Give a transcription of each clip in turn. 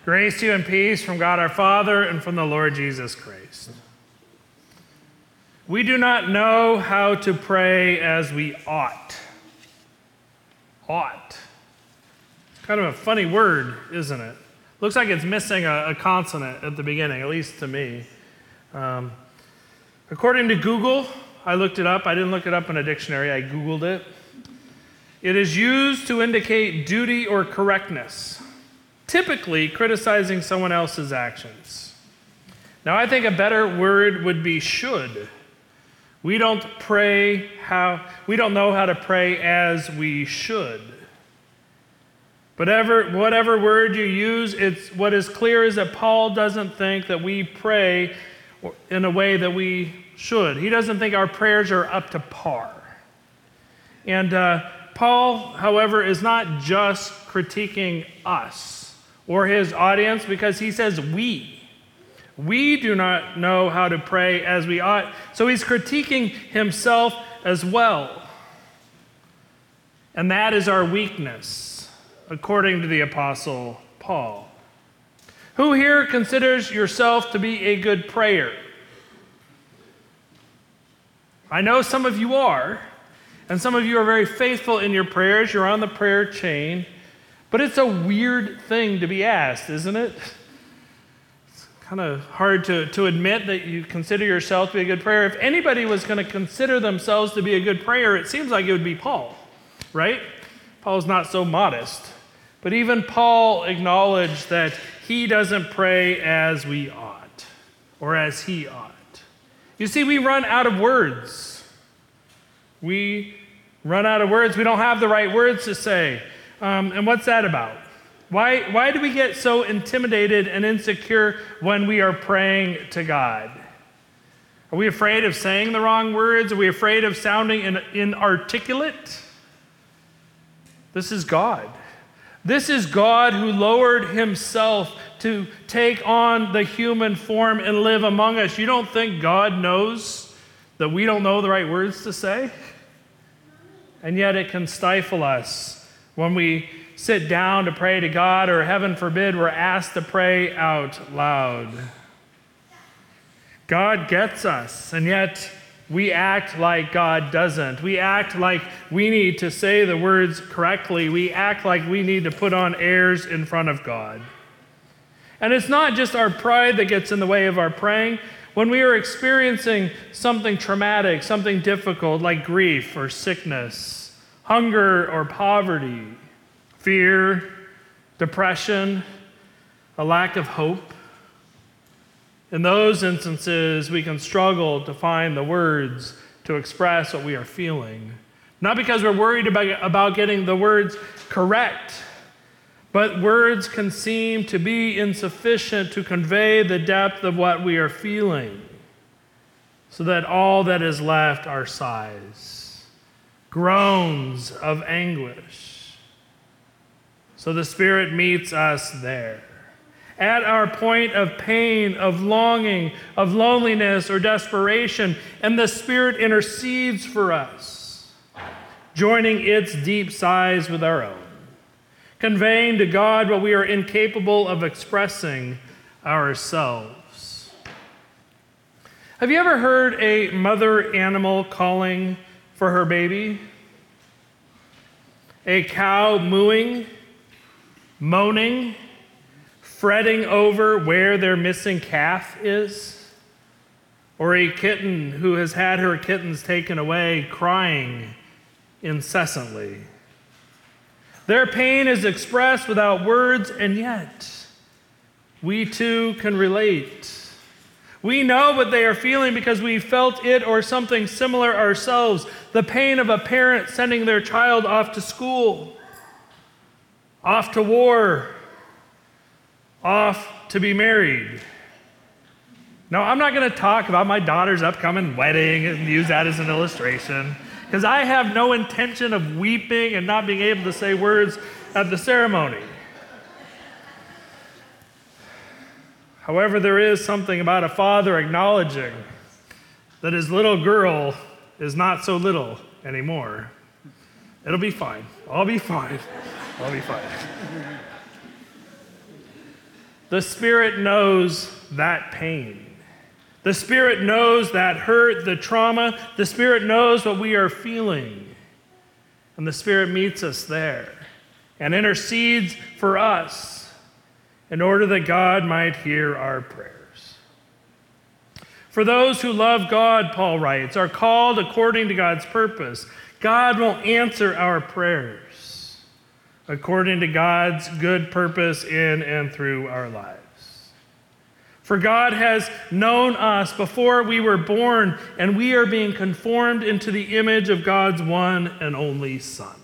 Grace to you and peace from God our Father and from the Lord Jesus Christ. We do not know how to pray as we ought. Ought. It's kind of a funny word, isn't it? Looks like it's missing a consonant at the beginning, at least to me. According to Google, I looked it up. I didn't look it up in a dictionary. I Googled it. It is used to indicate duty or correctness, typically criticizing someone else's actions. Now, I think a better word would be should. We don't know how to pray as we should. But whatever word you use, what is clear is that Paul doesn't think that we pray in a way that we should. He doesn't think our prayers are up to par. And Paul, however, is not just critiquing us or his audience, because he says we do not know how to pray as we ought. So he's critiquing himself as well. And that is our weakness, according to the Apostle Paul. Who here considers yourself to be a good prayer? I know some of you are, and some of you are very faithful in your prayers. You're on the prayer chain. But it's a weird thing to be asked, isn't it? It's kind of hard to admit that you consider yourself to be a good prayer. If anybody was going to consider themselves to be a good prayer, it seems like it would be Paul, right? Paul's not so modest. But even Paul acknowledged that he doesn't pray as we ought, or as he ought. You see, we run out of words. We run out of words. We don't have the right words to say. And what's that about? Why do we get so intimidated and insecure when we are praying to God? Are we afraid of saying the wrong words? Are we afraid of sounding inarticulate? This is God. This is God who lowered himself to take on the human form and live among us. You don't think God knows that we don't know the right words to say? And yet it can stifle us when we sit down to pray to God, or heaven forbid, we're asked to pray out loud. God gets us, and yet we act like God doesn't. We act like we need to say the words correctly. We act like we need to put on airs in front of God. And it's not just our pride that gets in the way of our praying. When we are experiencing something traumatic, something difficult like grief or sickness, hunger or poverty, fear, depression, a lack of hope. In those instances, we can struggle to find the words to express what we are feeling. Not because we're worried about getting the words correct, but words can seem to be insufficient to convey the depth of what we are feeling, so that all that is left are sighs, groans of anguish. So the Spirit meets us there, at our point of pain, of longing, of loneliness or desperation, and the Spirit intercedes for us, joining its deep sighs with our own, conveying to God what we are incapable of expressing ourselves. Have you ever heard a mother animal calling for her baby? A cow mooing, moaning, fretting over where their missing calf is? Or a kitten who has had her kittens taken away, crying incessantly? Their pain is expressed without words, and yet we too can relate. We know what they are feeling because we felt it or something similar ourselves. The pain of a parent sending their child off to school, off to war, off to be married. Now, I'm not going to talk about my daughter's upcoming wedding and use that as an illustration, because I have no intention of weeping and not being able to say words at the ceremony. However, there is something about a father acknowledging that his little girl is not so little anymore. It'll be fine. I'll be fine. I'll be fine. the Spirit knows that pain. The Spirit knows that hurt, the trauma. The Spirit knows what we are feeling. And the Spirit meets us there and intercedes for us in order that God might hear our prayers. For those who love God, Paul writes, are called according to God's purpose. God will answer our prayers according to God's good purpose in and through our lives. For God has known us before we were born, and we are being conformed into the image of God's one and only Son.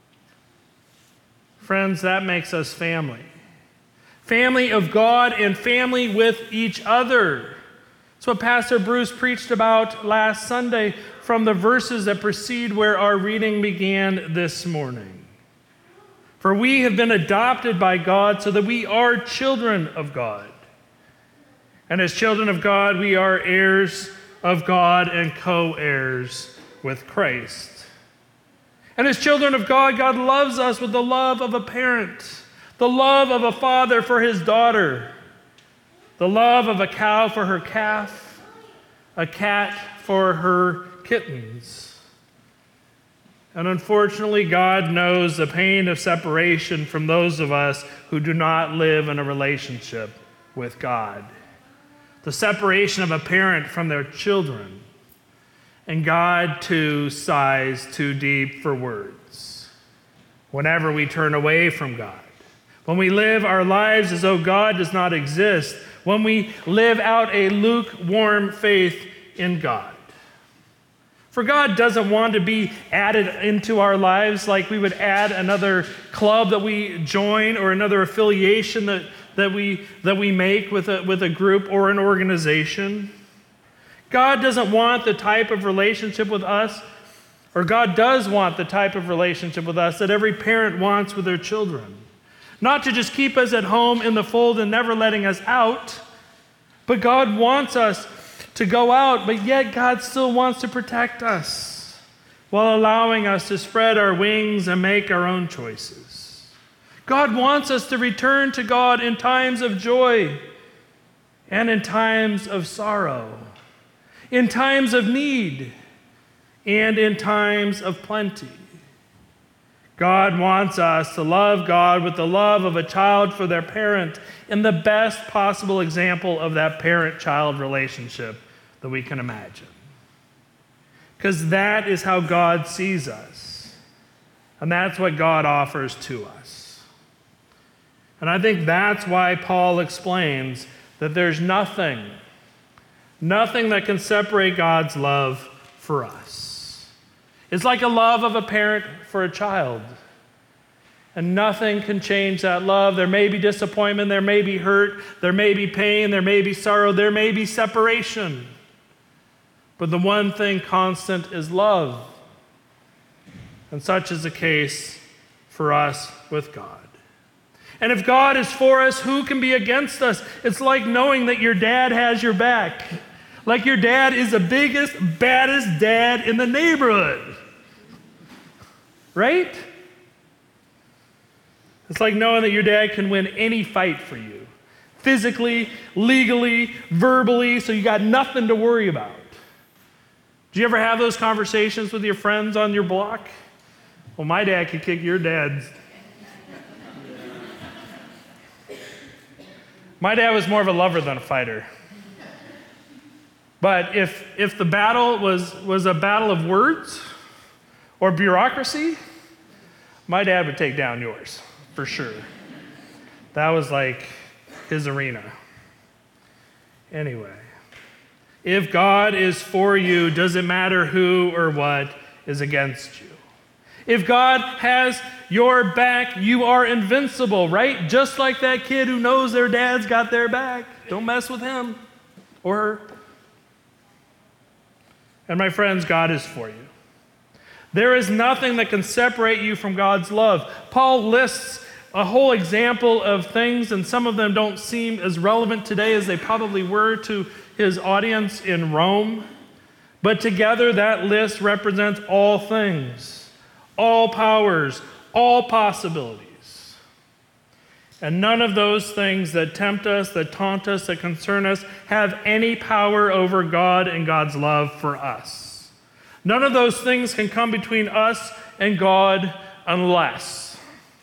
Friends, that makes us family. Family of God and family with each other. That's what Pastor Bruce preached about last Sunday from the verses that precede where our reading began this morning. For we have been adopted by God so that we are children of God. And as children of God, we are heirs of God and co-heirs with Christ. And as children of God, God loves us with the love of a parent, the love of a father for his daughter, the love of a cow for her calf, a cat for her kittens. And unfortunately, God knows the pain of separation from those of us who do not live in a relationship with God. The separation of a parent from their children. And God, too, sighs too deep for words whenever we turn away from God. When we live our lives as though God does not exist. When we live out a lukewarm faith in God. For God doesn't want to be added into our lives like we would add another club that we join or another affiliation that we make with a group or an organization. God doesn't want the type of relationship with us, or God does want the type of relationship with us that every parent wants with their children. Not to just keep us at home in the fold and never letting us out, but God wants us to go out, but yet God still wants to protect us while allowing us to spread our wings and make our own choices. God wants us to return to God in times of joy and in times of sorrow, in times of need and in times of plenty. God wants us to love God with the love of a child for their parent in the best possible example of that parent-child relationship that we can imagine. Because that is how God sees us. And that's what God offers to us. And I think that's why Paul explains that there's nothing that can separate God's love for us. It's like a love of a parent for a child. And nothing can change that love. There may be disappointment, there may be hurt, there may be pain, there may be sorrow, there may be separation. But the one thing constant is love. And such is the case for us with God. And if God is for us, who can be against us? It's like knowing that your dad has your back. Like your dad is the biggest, baddest dad in the neighborhood. Right? It's like knowing that your dad can win any fight for you. Physically, legally, verbally, so you got nothing to worry about. Do you ever have those conversations with your friends on your block? Well, my dad could kick your dad's. My dad was more of a lover than a fighter. But if the battle was a battle of words or bureaucracy, my dad would take down yours, for sure. That was like his arena. Anyway, if God is for you, doesn't matter who or what is against you. If God has your back, you are invincible, right? Just like that kid who knows their dad's got their back. Don't mess with him or her. And my friends, God is for you. There is nothing that can separate you from God's love. Paul lists a whole example of things, and some of them don't seem as relevant today as they probably were to his audience in Rome. But together, that list represents all things, all powers, all possibilities. And none of those things that tempt us, that taunt us, that concern us, have any power over God and God's love for us. None of those things can come between us and God unless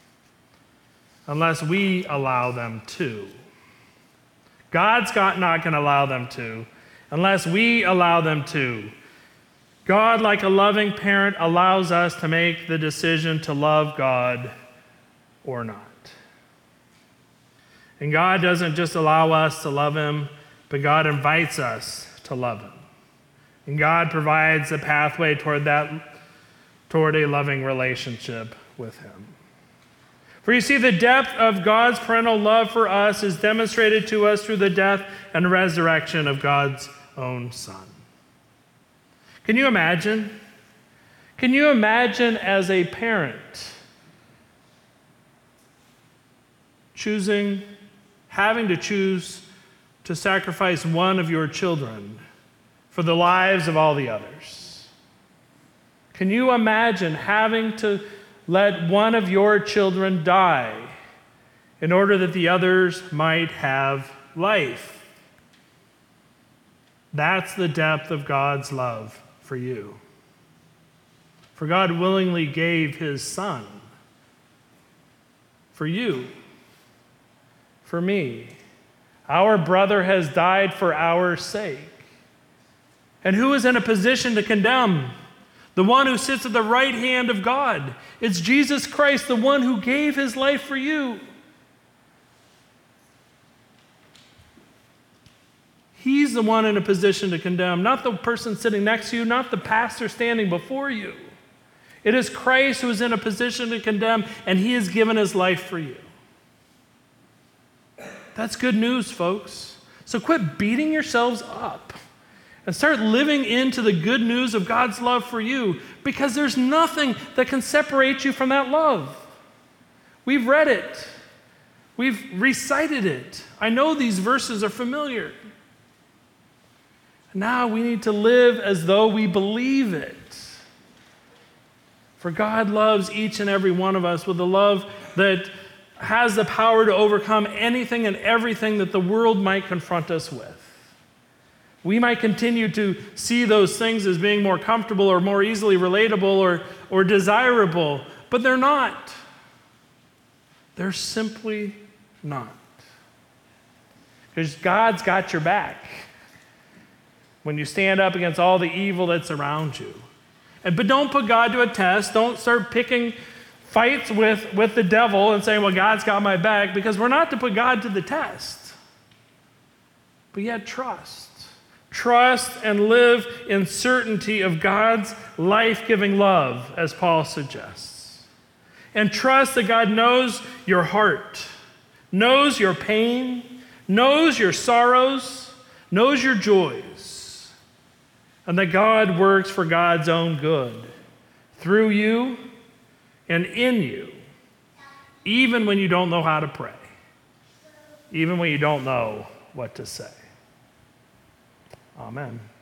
we allow them to. God's not going to allow them to unless we allow them to. God, like a loving parent, allows us to make the decision to love God or not. And God doesn't just allow us to love him, but God invites us to love him. And God provides a pathway toward a loving relationship with him. For you see, the depth of God's parental love for us is demonstrated to us through the death and resurrection of God's own Son. Can you imagine? Can you imagine as a parent having to choose to sacrifice one of your children for the lives of all the others? Can you imagine having to let one of your children die in order that the others might have life? That's the depth of God's love for you. For God willingly gave his Son for you, for me. Our brother has died for our sake. And who is in a position to condemn? The one who sits at the right hand of God. It's Jesus Christ, the one who gave his life for you. He's the one in a position to condemn, not the person sitting next to you, not the pastor standing before you. It is Christ who is in a position to condemn, and he has given his life for you. That's good news, folks. So quit beating yourselves up and start living into the good news of God's love for you, because there's nothing that can separate you from that love. We've read it. We've recited it. I know these verses are familiar. Now we need to live as though we believe it. For God loves each and every one of us with a love that has the power to overcome anything and everything that the world might confront us with. We might continue to see those things as being more comfortable or more easily relatable or desirable, but they're not. They're simply not. Because God's got your back when you stand up against all the evil that's around you. But don't put God to a test. Don't start picking fights with the devil and saying, well, God's got my back, because we're not to put God to the test. But yet trust. Trust and live in certainty of God's life-giving love, as Paul suggests. And trust that God knows your heart, knows your pain, knows your sorrows, knows your joys, and that God works for God's own good through you and in you, even when you don't know how to pray, even when you don't know what to say. Amen.